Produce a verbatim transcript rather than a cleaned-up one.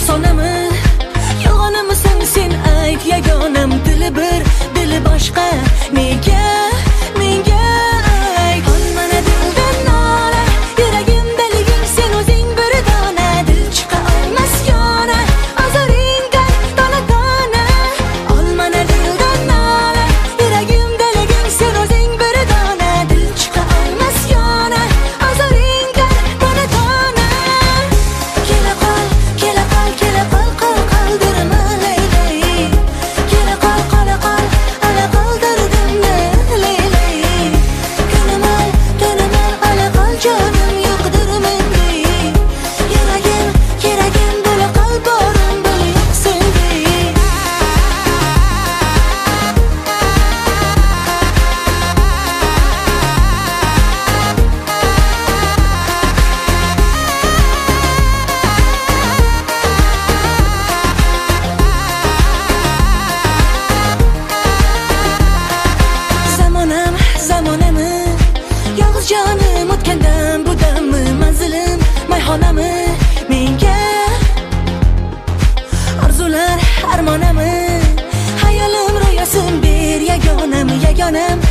afsonami, yolg'onimisan sen ayt yagonam. Dili bir, dili boshqa, nega, menga ayt. Qon mana dildan nola, yuragimda liging sen o'zing bir dona. Dil chiqa olmas yana, ozoringdan dona dona. Ol mana dildan nola, yuragimda liging sen o'zing bir dona. Dil chiqa olmas yana, ozoringdan dona dona. Kela qol, kela qol, kela qol, qol qoldirma laylay. Kela qol, qola qol, ala qoldirdimni laylay. Kunamal, tunamal, ala qol jonim yo'qdir menda. Yuragim, keragim bo'la qol, borim bo'l yo'q senda. Zamonam, zamonami, yolg'iz jonim o'tgandan bu dammi. Manzilim, mayxonami, menga orzular, armonami. Hayolim ro'yosim ber yagonam, yagonam.